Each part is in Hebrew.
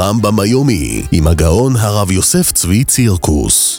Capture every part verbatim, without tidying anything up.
הרמב"ם היומי עם הגאון הרב יוסף צבי צירקוס.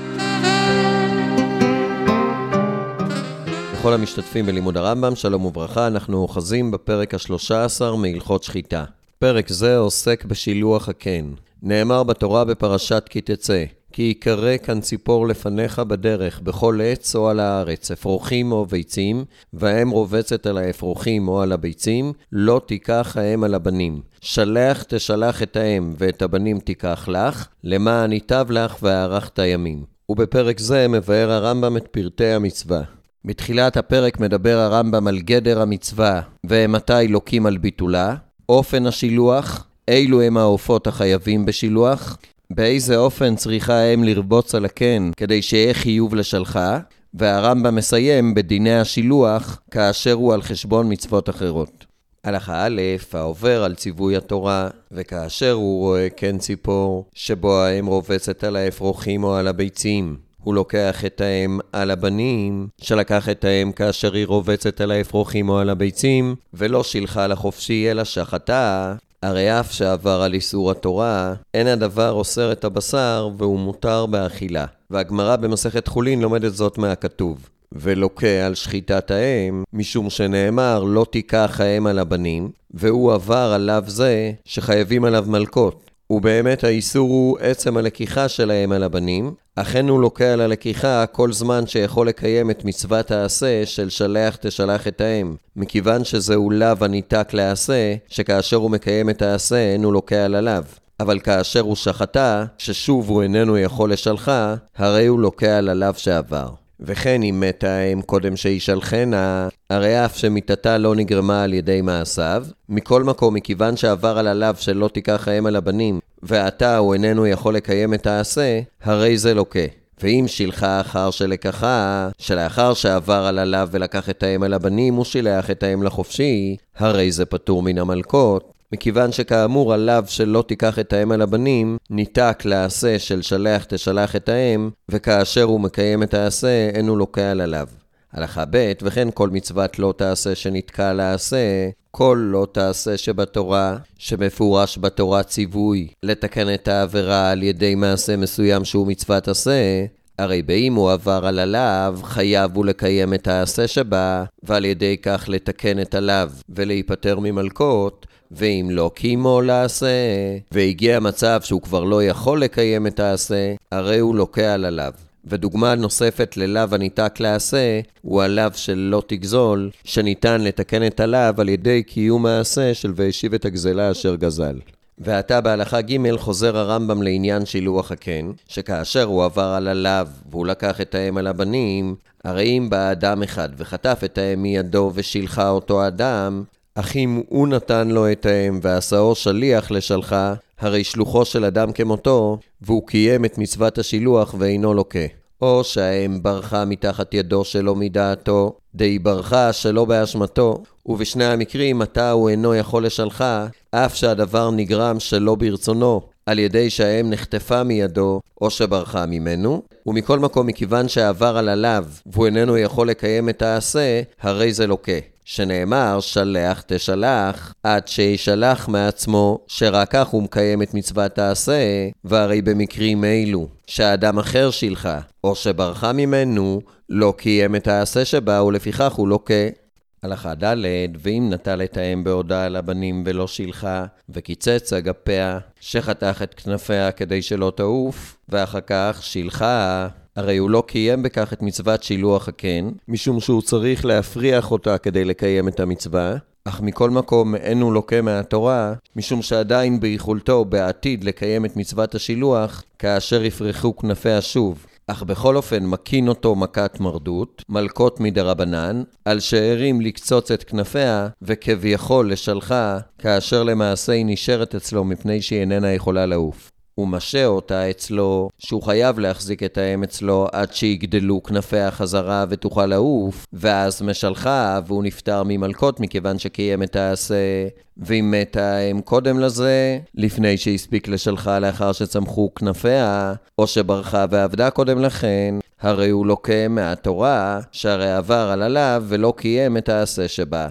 לכל המשתתפים בלימוד הרמב"ם, שלום וברכה. אנחנו אוחזים בפרק ה-שלוש עשרה מהלכות שחיטה. פרק זה עוסק בשילוח הקן. נאמר בתורה בפרשת כי תצא, כי יקרא כאן ציפור לפניך בדרך, בכל עץ או על הארץ, אפרוחים או ביצים, והאם רובצת על האפרוחים או על הביצים, לא תיקח האם על הבנים. שלח תשלח את האם ואת הבנים תיקח לך, למען ייטב לך והארכת ימים. ובפרק זה מבאר הרמב"ם את פרטי המצווה. בתחילת הפרק מדבר הרמב"ם על גדר המצווה ומתי לוקים על ביטולה, אופן השילוח, אילו הם העופות החייבים בשילוח, באיזה אופן צריכה האם לרבוץ על הקן כדי שיהיה חיוב לשלחה, והרמב"ם מסיים בדיני השילוח כאשר הוא על חשבון מצוות אחרות. הלכה א', העובר על ציווי התורה, וכאשר הוא רואה קן ציפור שבו האם רובצת על האפרוחים או על הביצים, הוא לוקח את האם על הבנים, שלקח את האם כאשר היא רובצת על האפרוחים או על הביצים, ולא שילחה לחופשי אלא שחטה, הרי אף שעבר על איסור התורה, אין הדבר אוסר את הבשר והוא מותר באכילה. והגמרא במסכת חולין לומדת זאת מהכתוב. ולוקה על שחיטת האם, משום שנאמר לא תיקח האם על הבנים, והוא עבר עליו זה שחייבים עליו מלכות. ובאמת האיסור הוא עצם הלקיחה שלהם על הבנים, אכן הוא לוקה על הלקיחה כל זמן שיכול לקיים את מצוות העשה של שלח תשלח את האם, מכיוון שזהו לאו הניתק לעשה, שכאשר הוא מקיים את העשה אין הוא לוקה על הלאו. אבל כאשר הוא שחטה, ששוב הוא איננו יכול לשלחה, הרי הוא לוקה על הלאו שעבר. וכן אם מתה האם קודם שישלחנה, הרי אף שמיתתה לא נגרמה על ידי מעשיו, מכל מקום מכיוון שעבר על הלאו שלא תיקח האם על הבנים, ועתה הוא איננו יכול לקיים את העשה, הרי זה לוקה. ואם שילחה אחר שלקחה, שלאחר שעבר על הלאו ולקח את האם על הבנים, הוא שילח את האם לחופשי, הרי זה פטור מן המלכות. מכיוון שכאמור הלאו שלא תיקח את האם על הבנים, ניתק לעשה של שלח תשלח את האם, וכאשר הוא מקיים את העשה, אין הוא לוקה על הלאו. הלכה ב', וכן כל מצוות לא תעשה שנתקע לעשה, כל לא תעשה שבתורה, שמפורש בתורה ציווי, לתקן את העבירה על ידי מעשה מסוים שהוא מצוות עשה, הרי באם הוא עבר על הלאו, חייב הוא לקיים את העשה שבה, ועל ידי כך לתקן את הלאו ולהיפטר ממלכות, ואם לא קימו לעשה, והגיע מצב שהוא כבר לא יכול לקיים את העשה, הרי הוא לוקה על הלאו. ודוגמה נוספת ללאו הניתק לעשה, הוא הלאו של לא תגזול, שניתן לתקן את הלאו על ידי קיום העשה של והשיב את הגזלה אשר גזל. ועתה בהלכה ג' חוזר הרמב"ם לעניין שילוח הקן, שכאשר הוא עבר על הלאו והוא לקח את האם על הבנים, הרי אם בא אדם אחד וחטף את האם מידו ושילחה אותו אדם, אך אם הוא נתן לו את האם ועשאו שליח לשלחה, הרי שלוחו של אדם כמותו, והוא קיים את מצוות השילוח ואינו לוקה. או שהאם ברחה מתחת ידו שלא מדעתו, די ברחה שלא באשמתו, ובשני המקרים מתי הוא אינו יכול לשלחה, אף שהדבר נגרם שלא ברצונו, על ידי שהאם נחטפה מידו, או שברחה ממנו, ומכל מקום מכיוון שעבר על הלאו, והוא איננו יכול לקיים את העשה, הרי זה לוקה. שנאמר שלח תשלח עד שישלח מעצמו, שרק כך הוא מקיים את מצוות העשה, והרי במקרים אלו שהאדם אחר שילחה או שברחה ממנו לא קיים את העשה שבה, ולפיכך הוא לוקה. הלכה ד', ואם נטל את האם בהודעה לבנים ולא שילחה וקיצץ אגפיה, שחתך את כנפיה כדי שלא תעוף, ואחר כך שילחה, הרי הוא לא קיים בכך את מצוות שילוח הקן, משום שהוא צריך להפריח אותה כדי לקיים את המצווה, אך מכל מקום אין הוא לוקה מהתורה, משום שעדיין ביכולתו בעתיד לקיים את מצוות השילוח, כאשר יפרחו כנפיה שוב. אך בכל אופן מקין אותו מכת מרדות, מלכות מדרבנן, על שארים לקצוץ את כנפיה, וכביכול לשלחה, כאשר למעשה היא נשארת אצלו מפני שהיא איננה יכולה לעוף. הוא משה אותה אצלו, שהוא חייב להחזיק את האם אצלו עד שיגדלו כנפיה חזרה ותוכל לעוף, ואז משלחה והוא נפטר ממלכות מכיוון שקיים את העשה, ואם מתה האם קודם לזה, לפני שהספיק לשלחה לאחר שצמחו כנפיה, או שברחה ועבדה קודם לכן, הרי הוא לוקה מהתורה, שהרי עבר על עליו ולא קיים את העשה שבה.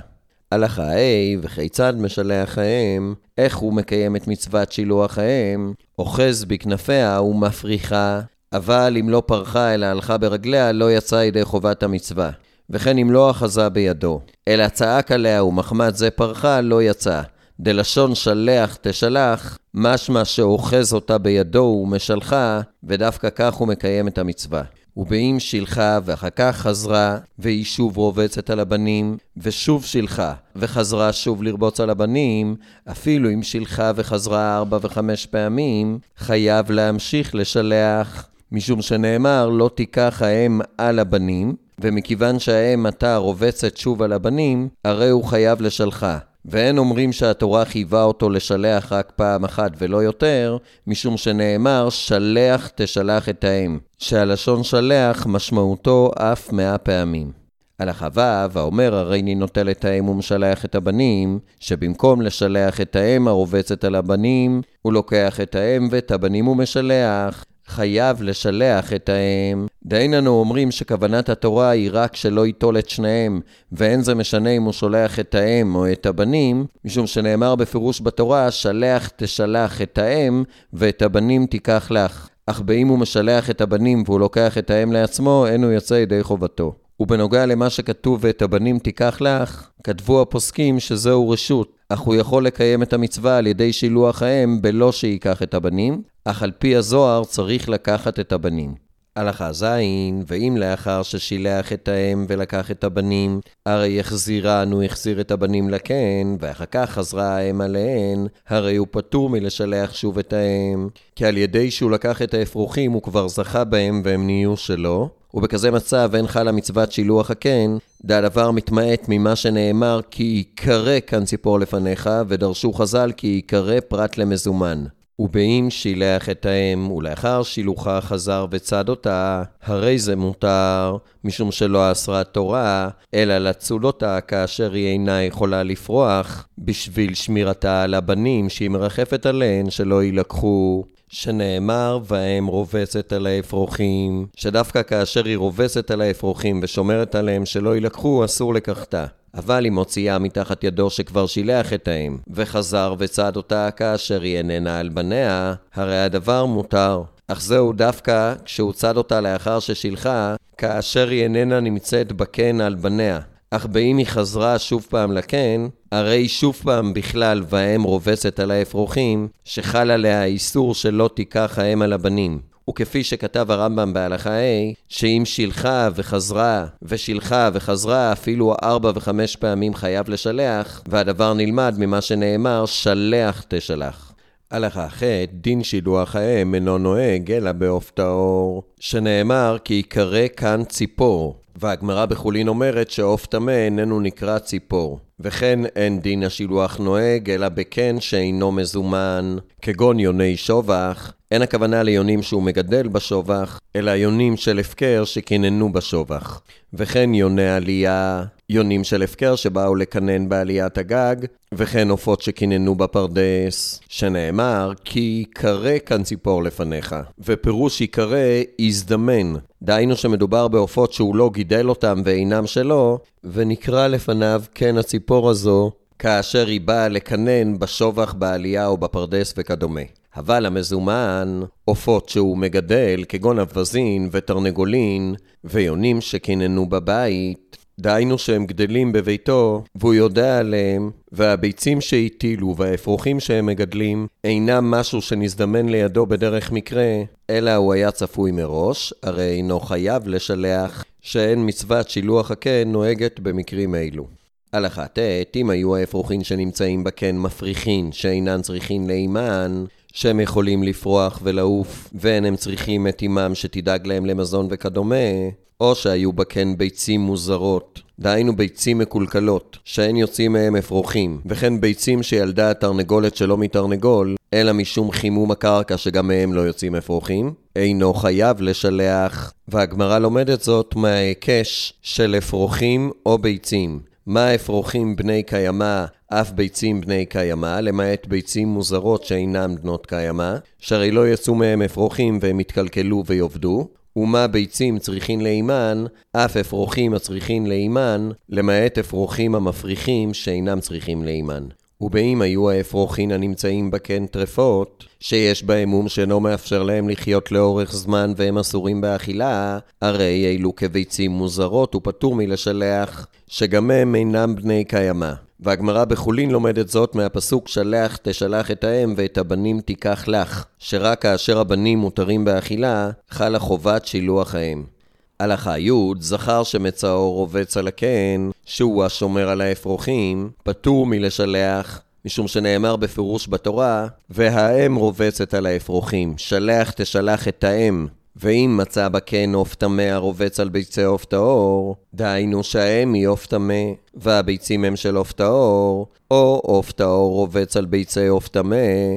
הלכה ה' וכיצד משלח האם, איך הוא מקיים את מצוות שילוח האם, אוחז בכנפיה ומפריחה, אבל אם לא פרחה אלא הלכה ברגליה, לא יצא ידי חובת המצווה. וכן אם לא אחזה בידו, אלא צעק עליה ומחמת זה פרחה, לא יצא. דלשון שלח תשלח, משמע שאוחז אותה בידו ומשלחה, ודווקא כך הוא מקיים את המצווה. ובאם שילחה ואחר כך חזרה, והיא שוב רובצת על הבנים, ושוב שילחה וחזרה שוב לרבוץ על הבנים, אפילו אם שילחה וחזרה ארבע וחמש פעמים, חייב להמשיך לשלח, משום שנאמר לא תיקח האם על הבנים, ומכיוון שהאם עתה רובצת שוב על הבנים, הרי הוא חייב לשלחה. ואין אומרים שהתורה חייבה אותו לשלח רק פעם אחת ולא יותר, משום שנאמר שלח תשלח את האם, שהלשון שלח משמעותו אף מאה פעמים. הלכה ו' האומר הרי אני נוטל את האם ומשלח את הבנים, שבמקום לשלח את האם הרובצת על הבנים, הוא לוקח את האם ואת הבנים ומשלח, חייב לשלח את האם. דהיינו אומרים שכוונת התורה היא רק שלא ייטול את שניהם, ואין זה משנה אם הוא שולח את האם או את הבנים, משום שנאמר בפירוש בתורה, שלח תשלח את האם ואת הבנים תיקח לך. אך באם הוא משלח את הבנים והוא לוקח את האם לעצמו, אין הוא יוצא ידי חובתו. ובנוגע למה שכתוב ואת הבנים תיקח לך, כתבו הפוסקים שזהו רשות, אך הוא יכול לקיים את המצווה על ידי שילוח האם בלא שיקח את הבנים, אך על פי הזוהר צריך לקחת את הבנים. הלכה ז' ואם לאחר ששילח את האם ולקח את הבנים, הרי החזירן הוא החזיר את הבנים לכן, ואחר כך חזרה האם עליהן, הרי הוא פטור מלשלח שוב את האם, כי על ידי שהוא לקח את האפרוחים הוא כבר זכה בהם והם נהיו שלו, ובכזה מצב אין חלה מצוות שילוח הקן, דהדבר מתמעט ממה שנאמר כי יקרא כאן ציפור לפניך, ודרשו חז"ל כי יקרא פרט למזומן. ובאם שילח את האם ולאחר שילוחה חזר וצד אותה, הרי זה מותר, משום שלא אסרה תורה, אלא לצוד אותה כאשר היא אינה יכולה לפרוח, בשביל שמירתה על הבנים שהיא מרחפת עליהן שלא ילקחו. שנאמר והאם רובצת על האפרוחים, שדווקא כאשר היא רובצת על האפרוחים ושומרת עליהם שלא ילקחו, אסור לקחתה. אבל אם הוציאה מתחת ידו שכבר שילח את האם, וחזר וצד אותה כאשר היא איננה על בניה, הרי הדבר מותר. אך זהו דווקא כשהוא צד אותה לאחר ששילחה, כאשר היא איננה נמצאת בקן על בניה. אך באם היא חזרה שוב פעם לכן, הרי שוב פעם בכלל והאם רובצת על האפרוחים, שחל עליה האיסור שלא תיקח האם על הבנים. וכפי שכתב הרמב"ם בהלכה ה', שאם שילחה וחזרה, ושילחה וחזרה אפילו ארבע וחמש פעמים חייב לשלח, והדבר נלמד ממה שנאמר, שלח תשלח. הלכה ח' דין שילוח האם אינו נוהג אלא בעוף טהור, שנאמר כי יקרא כאן ציפור, והגמרא בחולין אומרת שעוף טמא איננו נקרא ציפור. וכן אין דין השילוח נוהג אלא בקן שאינו מזומן, כגון יוני שובח. אין הכוונה ליונים שהוא מגדל בשובח, אלא יונים של הפקר שכיננו בשובח. וכן יוני עלייה, יונים של הפקר שבאו לקנן בעליית הגג, וכן עופות שכיננו בפרדס, שנאמר כי יקרא כאן ציפור לפניך. ופירוש יקרא יזדמן, דהיינו שמדובר בעופות שהוא לא גידל אותם ואינם שלו, ונקרא לפניו כן הציפור הזו, כאשר היא באה לקנן בשובח בעלייה או בפרדס וכדומה. אבל המזומן, עופות שהוא מגדל כגון אבזין ותרנגולין, ויונים שכיננו בבית, דהיינו שהם גדלים בביתו, והוא יודע עליהם, והביצים שהטילו והאפרוחים שהם מגדלים, אינם משהו שנזדמן לידו בדרך מקרה, אלא הוא היה צפוי מראש, הרי אינו חייב לשלח, שאין מצוות שילוח הקן נוהגת במקרים אלו. הלכה ט' אם היו האפרוחים שנמצאים בקן מפריחין, שאינן צריכים לאימן, שהם יכולים לפרוח ולעוף, ואין הם צריכים את אימם שתדאג להם למזון וכדומה, או שהיו בקן ביצים מוזרות, דהיינו ביצים מקולקלות, שאין יוצאים מהם אפרוחים, וכן ביצים שילדה התרנגולת שלא מתרנגול, אלא משום חימום הקרקע שגם מהם לא יוצאים אפרוחים, אינו חייב לשלח, והגמרא לומדת זאת מההיקש של אפרוחים או ביצים. מה אפרוחים בני קיימה, אף ביצים בני קיימה, למעט ביצים מוזרות שאינם בנות קיימה, שהרי לא יצאו מהם אפרוחים והם יתקלקלו ויובדו, ומה ביצים צריכין לאימן, אף אפרוחים הצריכין לאימן, למעט אפרוחים המפריחים שאינם צריכים לאימן. ובאם היו האפרוחין הנמצאים בקן טרפות, שיש בהם מום שאינו מאפשר להם לחיות לאורך זמן והם אסורים באכילה, הרי אילו כביצים מוזרות ופטור מלשלח, שגם הם אינם בני קיימה. והגמרא בחולין לומדת זאת מהפסוק שלח תשלח את האם ואת הבנים תיקח לך, שרק כאשר הבנים מותרים באכילה, חלה חובת שילוח האם. הלכה י' זכר שמצאו רובץ על הקן, שהוא השומר על האפרוחים, פטור מלשלח, משום שנאמר בפירוש בתורה, והאם רובצת על האפרוחים, שלח תשלח את האם. ואם מצא בקן עוף טמא הרובץ על ביצי עוף טהור, דהיינו שהאם היא עוף טמא, והביצים הם של עוף טהור, או עוף טהור רובץ על ביצי עוף טמא,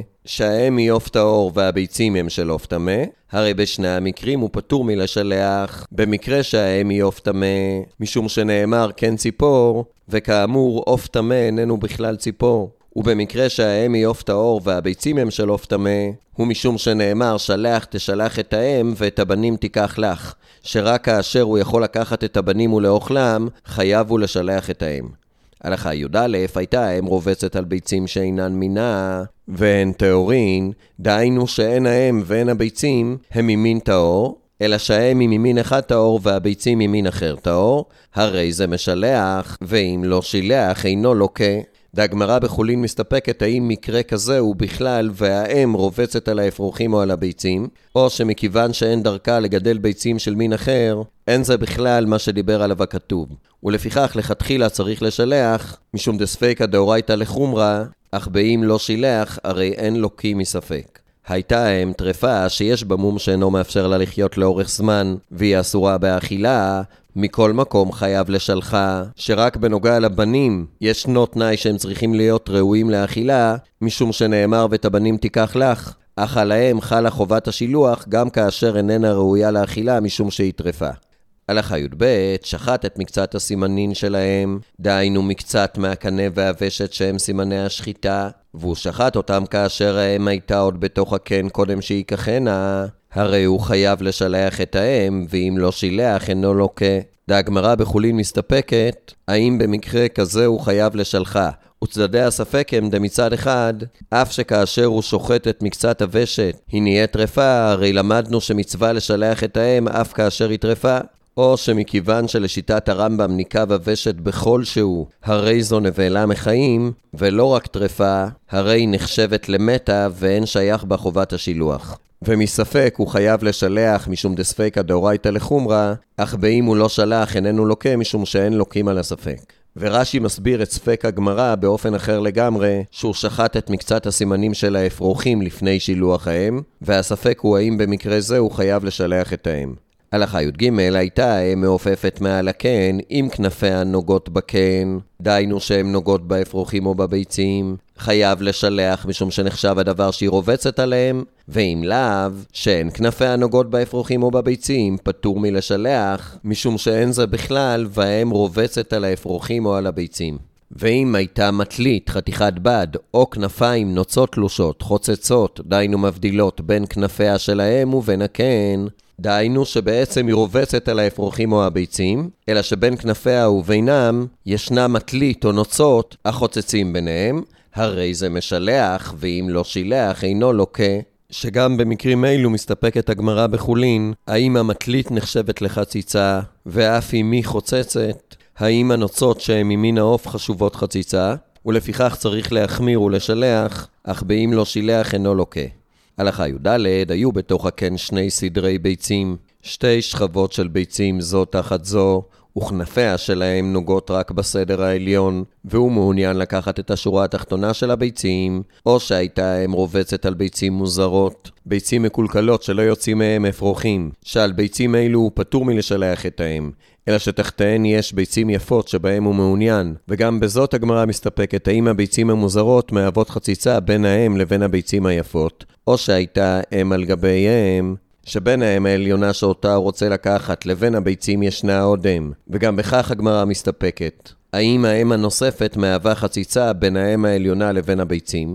שהאם היא עוף טהור והביצים הם של עוף טמא, הרי בשני המקרים הוא פטור מלשלח, במקרה שהאם היא עוף טמא, משום שנאמר כן ציפור, וכאמור עוף טמא איננו בכלל ציפור. ובמקרה שהאם היא עוף טהור והביצים הם של עוף טמא, הוא משום שנאמר שלח תשלח את האם ואת הבנים תיקח לך, שרק כאשר הוא יכול לקחת את הבנים ולאוכלם, חייב הוא לשלח את האם. הלכה י' הייתה האם רובצת על ביצים שאינן מינה, והן טהורין, דהיינו שאין האם ואין הביצים הם ממין טהור, אלא שהאם היא ממין אחד טהור והביצים ממין אחר טהור, הרי זה משלח, ואם לא שילח אינו לוקה. והגמרא בחולין מסתפקת האם מקרה כזה הוא בכלל והאם רובצת על האפרוחים או על הביצים, או שמכיוון שאין דרכה לגדל ביצים של מין אחר, אין זה בכלל מה שדיבר עליו הכתוב. ולפיכך לכתחילה צריך לשלח, משום דספיקא דאורייתא לחומרא, אך באם לא שילח הרי אין לוקי מספק. הייתה האם טרפה שיש בה מום שאינו מאפשר לה לחיות לאורך זמן, והיא אסורה באכילה, מכל מקום חייב לשלחה, שרק בנוגע לבנים ישנו תנאי שהם צריכים להיות ראויים לאכילה, משום שנאמר ואת הבנים תיקח לך, אך עליהם חלה חובת השילוח גם כאשר איננה ראויה לאכילה משום שהיא טרפה. הלכה י' ב' שחט את מקצת הסימנין שלהם, דהיינו מקצת מהקנה והוושת שהם סימני השחיטה, והוא שחט אותם כאשר האם הייתה עוד בתוך הקן קודם שיקחנה, הרי הוא חייב לשלח את האם, ואם לא שילח אינו לוקה. והגמרא בחולין מסתפקת, האם במקרה כזה הוא חייב לשלחה. וצדדי הספק הם דמצד אחד, אף שכאשר הוא שוחט את מקצת הוושת, היא נהיה טרפה, הרי למדנו שמצווה לשלח את האם אף כאשר היא טרפה. או שמכיוון שלשיטת הרמב"ם ניקב הוושת בכל שהוא, הרי זו נבלה מחיים, ולא רק טרפה, הרי נחשבת למתה ואין שייך בה חובת השילוח. ומספק הוא חייב לשלח משום דספיקא דאורייתא לחומרא, אך באם הוא לא שלח איננו לוקה משום שאין לוקים על הספק. ורש"י מסביר את ספק הגמרא באופן אחר לגמרי, שהוא שחט את מקצת הסימנים של האפרוחים לפני שילוח האם, והספק הוא האם במקרה זה הוא חייב לשלח את האם. הלכה י' ג' הייתה האם מעופפת מעל הקן עם כנפיה נוגות בקן, דהיינו שהן נוגות באפרוחים או בביצים, חייב לשלח משום שנחשב הדבר שהיא רובצת עליהם, ואם לאו, שאין כנפיה נוגות באפרוחים או בביצים, פטור מלשלח, משום שאין זה בכלל והאם רובצת על האפרוחים או על הביצים. ואם הייתה מטלית, חתיכת בד, או כנפיים נוצות תלושות, חוצצות, דהיינו מבדילות בין כנפיה של האם ובין הקן, דהיינו שבעצם היא רובצת על האפרוחים או הביצים, אלא שבין כנפיה ובינם ישנה מטלית או נוצות החוצצים ביניהם, הרי זה משלח, ואם לא שילח אינו לוקה, שגם במקרים אלו מסתפקת הגמרא בחולין, האם המטלית נחשבת לחציצה, ואף אם היא חוצצת, האם הנוצות שהן ממין העוף חשובות חציצה, ולפיכך צריך להחמיר ולשלח, אך באם לא שילח אינו לוקה. הלכה י' ד' היו בתוך הקן שני סדרי ביצים, שתי שכבות של ביצים זו תחת זו, וכנפיה שלהם נוגות רק בסדר העליון, והוא מעוניין לקחת את השורה התחתונה של הביצים, או שהייתה הם רובצת על ביצים מוזרות, ביצים מקולקלות שלא יוצאים מהם אפרוחים, שעל ביצים אלו הוא פטור מלשלח את האם, אלא שתחתיהן יש ביצים יפות שבהם הוא מעוניין, וגם בזאת הגמרא מסתפקת האם הביצים המוזרות מהוות חציצה בין האם לבין הביצים היפות, או שהייתה אם על גביהם, שבין האם העליונה שאותה רוצה לקחת לבין הביצים ישנה עוד אם, וגם בכך הגמרא מסתפקת. האם האם הנוספת מהווה חציצה בין האם העליונה לבין הביצים,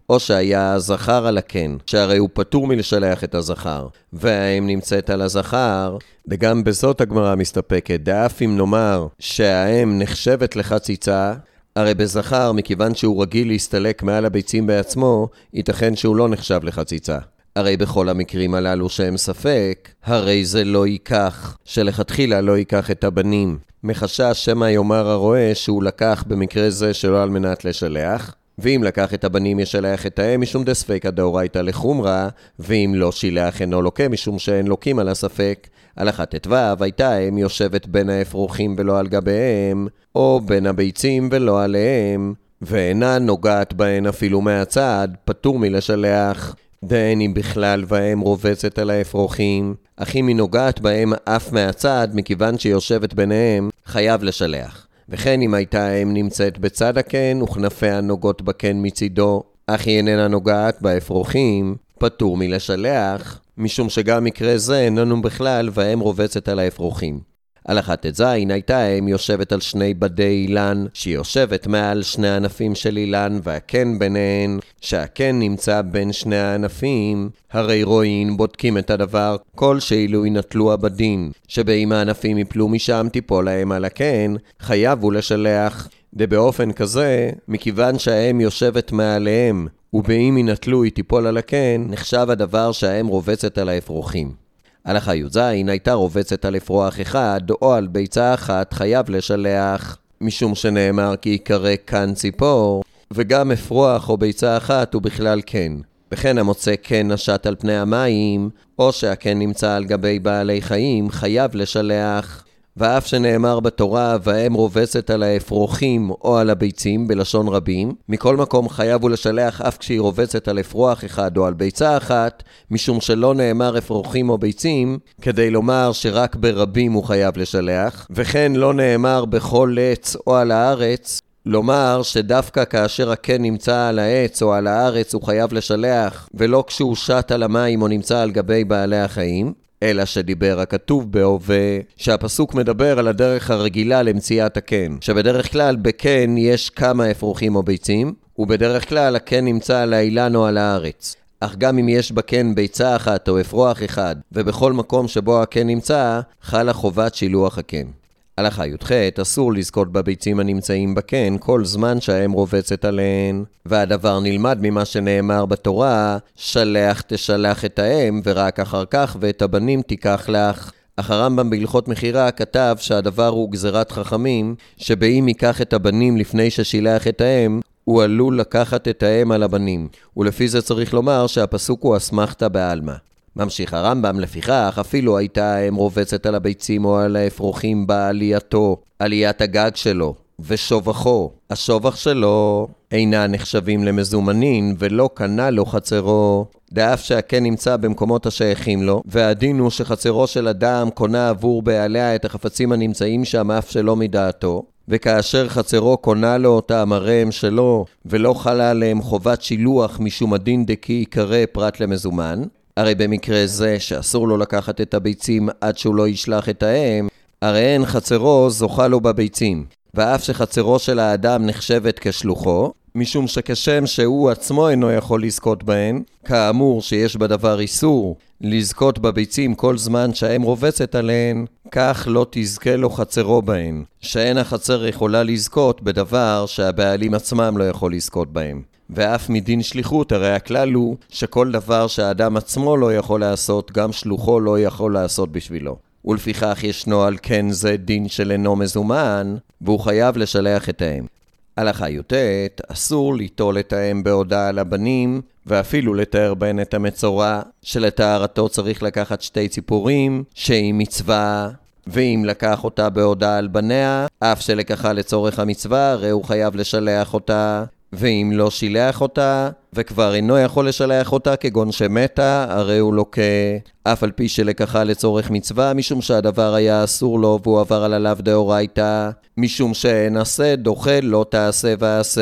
או שהיה הזכר על הקן, שהרי הוא פטור מלשלח את הזכר, והאם נמצאת על הזכר, וגם בזאת הגמרא מסתפקת, דאף אם נאמר שהאם נחשבת לחציצה, הרי בזכר, מכיוון שהוא רגיל להסתלק מעל הביצים בעצמו, ייתכן שהוא לא נחשב לחציצה. הרי בכל המקרים הללו שהם ספק, הרי זה לא ייקח, שלכתחילה לא ייקח את הבנים. מחשש שמא יאמר הרואה שהוא לקח במקרה זה שלא על מנת לשלח, ואם לקח את הבנים ישלח את האם משום דספקא דאורייתא לחומרא, ואם לא שילח אינו לוקה משום שאין לוקים על הספק. הלכה ט"ו הייתה האם יושבת בין האפרוחים ולא על גביהם, או בין הביצים ולא עליהם, ואינה נוגעת בהן אפילו מהצד, פטור מלשלח. דהן אם בכלל והאם רובצת על האפרוחים, אך אם היא נוגעת בהם אף מהצד, מכיוון שיושבת ביניהם, חייב לשלח. וכן אם הייתה האם נמצאת בצד הקן, וכנפיה נוגעות בקן מצידו, אך היא איננה נוגעת באפרוחים, פטור מלשלח, משום שגם מקרה זה איננו בכלל והאם רובצת על האפרוחים. הלכה ט"ז הייתה האם יושבת על שני בדי אילן, שהיא יושבת מעל שני ענפים של אילן, והקן ביניהן, שהקן נמצא בין שני הענפים, הרי רואים בודקים את הדבר, כל שאילו ינטלו הבדים, שבאם הענפים יפלו משם תיפול להם על הקן, חייבו לשלח. ובאופן כזה, מכיוון שהאם יושבת מעליהם, ובאם ינטלו היא תיפול על הקן, נחשב הדבר שהאם רובצת על האפרוחים. הלכה י"ז הייתה רובצת על אפרוח אחד או על ביצה אחת, חייב לשלח, משום שנאמר כי יקרא קן ציפור, וגם אפרוח או ביצה אחת הוא בכלל כן. וכן המוצא כן נשט על פני המים, או שהקן נמצא על גבי בעלי חיים, חייב לשלח. ואף שנאמר בתורה, והאם רובצת על האפרוחים או על הביצים בלשון רבים, מכל מקום חייב הוא לשלח אף כשהיא רובצת על אפרוח אחד או על ביצה אחת, משום שלא נאמר אפרוחים או ביצים, כדי לומר שרק ברבים הוא חייב לשלח, וכן לא נאמר בכל עץ או על הארץ, לומר שדווקא כאשר הקן נמצא על העץ או על הארץ הוא חייב לשלח, ולא כשהוא שט על המים או נמצא על גבי בעלי החיים, אלא שדיבר הכתוב בהווה, שהפסוק מדבר על הדרך הרגילה למציאת הקן, שבדרך כלל בקן יש כמה אפרוחים או ביצים, ובדרך כלל הקן נמצא על האילן או על הארץ. אך גם אם יש בקן ביצה אחת או אפרוח אחד, ובכל מקום שבו הקן נמצא, חלה חובת שילוח הקן. הלכה י"ח, אסור לזכות בביצים הנמצאים בקן כל זמן שהאם רובצת עליהן, והדבר נלמד ממה שנאמר בתורה, שלח תשלח את האם ורק אחר כך ואת הבנים תיקח לך. אך הרמב"ם בהלכות מחירה כתב שהדבר הוא גזירת חכמים, שבאם ייקח את הבנים לפני ששילח את האם, הוא עלול לקחת את האם על הבנים, ולפי זה צריך לומר שהפסוק הוא אסמכתא בעלמא. ממשיך הרמב"ם, לפיכך אפילו הייתה האם רובצת על הביצים או על האפרוחים בעלייתו, עליית הגג שלו, ושובחו. השובח שלו אינה נחשבים למזומנין, ולא קנה לו חצרו, דאף שהקן נמצא במקומות השייכים לו, והדין הוא שחצרו של אדם קונה עבור בעליה את החפצים הנמצאים שם אף שלא מדעתו, וכאשר חצרו קונה לו אותם הרי הם שלו, ולא חלה עליהם חובת שילוח משום הדין דקי יקרא פרט למזומן, הרי במקרה זה שאסור לו לקחת את הביצים עד שהוא לא ישלח את האם, הרי אין חצרו זוכה לו בביצים, ואף שחצרו של האדם נחשבת כשלוחו, משום שכשם שהוא עצמו אינו יכול לזכות בהן, כאמור שיש בדבר איסור לזכות בביצים כל זמן שהאם רובצת עליהן, כך לא תזכה לו חצרו בהן, שאין החצר יכולה לזכות בדבר שהבעלים עצמם לא יכול לזכות בהם. ואף מדין שליחות, הרי הכלל הוא שכל דבר שהאדם עצמו לא יכול לעשות, גם שלוחו לא יכול לעשות בשבילו. ולפיכך ישנו על כן זה דין של אינו מזומן, והוא חייב לשלח את האם. הלכה י"ט, אסור ליטול את האם בהודעה לבנים, ואפילו לתאר בהן את המצורע, שלתארתו צריך לקחת שתי ציפורים, שהיא מצווה, ואם לקח אותה בהודעה על בניה, אף שלקחה לצורך המצווה, הרי הוא חייב לשלח אותה. ואם לא שילח אותה, וכבר אינו יכול לשלח אותה כגון שמתה, הרי הוא לוקה, אף על פי שלקחה לצורך מצווה, משום שהדבר היה אסור לו, והוא עבר על עליו דאורייתא, משום שאין עשה, דוחה, לא תעשה ועשה,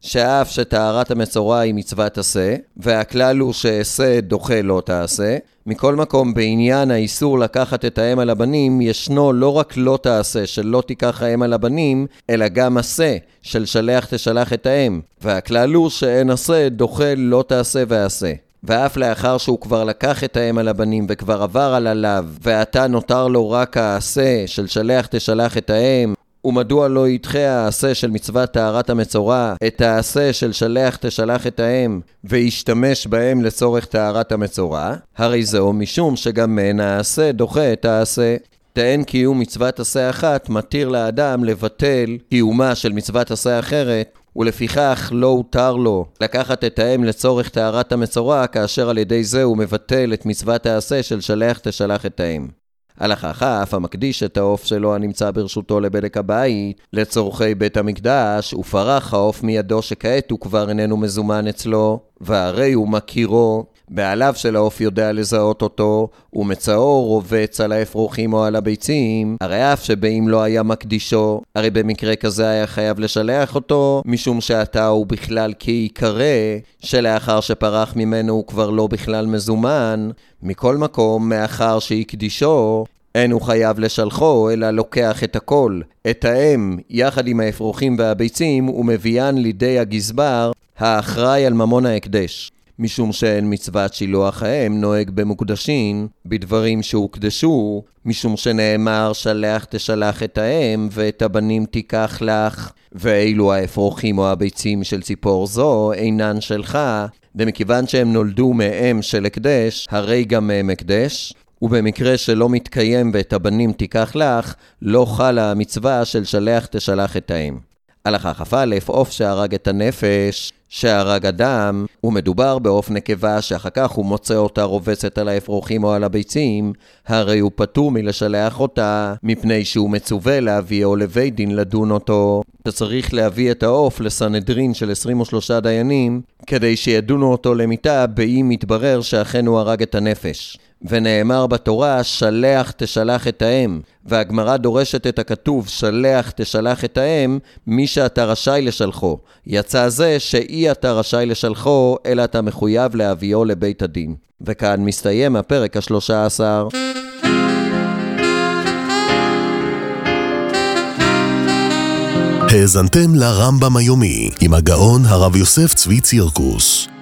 שאף שטהרת המצורע היא מצוות עשה, והכלל הוא שעשה דוחה לא תעשה. מכל מקום, בעניין האיסור לקחת את האם על הבנים, ישנו לא רק לא תעשה של לא תיקח האם על הבנים, אלא גם עשה של שלח תשלח את האם. והכלל הוא שאין עשה דוחה לא תעשה ועשה. ואף לאחר שהוא כבר לקח את האם על הבנים וכבר עבר על עליו, ועתה נותר לו רק העשה של שלח תשלח את האם, ומדוע לא ידחה העשה של מצוות טהרת המצורע את העשה של שלח תשלח את האם וישתמש בהם לצורך טהרת המצורע? הרי זהו משום שגם מן העשה דוחה את העשה. טען קיום מצוות עשה אחת מתיר לאדם לבטל קיומה של מצוות עשה אחרת, ולפיכך לא הותר לו לקחת את האם לצורך טהרת המצורע, כאשר על ידי זה הוא מבטל את מצוות העשה של שלח תשלח את האם. הלכך אף המקדיש את העוף שלו הנמצא ברשותו לבדק הבית לצורכי בית המקדש, ופרח העוף מידו שכעת הוא כבר איננו מזומן אצלו, והרי הוא מכירו, בעליו של העוף יודע לזהות אותו, ומצאו רובץ על האפרוחים או על הביצים, הרי אף שבאם לא היה מקדישו, הרי במקרה כזה היה חייב לשלח אותו, משום שעתה הוא בכלל כעיקרא, שלאחר שפרח ממנו הוא כבר לא בכלל מזומן. מכל מקום, מאחר שהקדישו, אין הוא חייב לשלחו, אלא לוקח את הכל, את האם, יחד עם האפרוחים והביצים, ומביאן לידי הגזבר, האחראי על ממון ההקדש. משום שאין מצוות שילוח האם נוהג במוקדשים, בדברים שהוקדשו, משום שנאמר שלח תשלח את האם ואת הבנים תיקח לך, ואילו האפרוחים או הביצים של ציפור זו אינן שלך, ומכיוון שהם נולדו מאם של הקדש, הרי גם מהם הקדש, ובמקרה שלא מתקיים ואת הבנים תיקח לך, לא חלה המצווה של שלח תשלח את האם. הלכה כ"א, עוף שהרג את הנפש, שהרג אדם, ומדובר בעוף נקבה שאחר כך הוא מוצא אותה רובצת על האפרוחים או על הביצים, הרי הוא פטור מלשלח אותה, מפני שהוא מצווה להביא או לבית דין לדון אותו, שצריך להביא את העוף לסנהדרין של עשרים ושלושה דיינים, כדי שידונו אותו למיתה באם מתברר שאכן הוא הרג את הנפש. ונאמר בתורה שלח תשלח את האם, והגמרא דורשת את הכתוב שלח תשלח את האם מי שאתה רשאי לשלחו. יצא זה שאי אתה רשאי לשלחו, אלא אתה מחויב להביאו לבית הדין. וכאן מסתיים הפרק השלושה עשר. האזנתם לרמב"ם היומי עם הגאון הרב יוסף צבי צירקוס.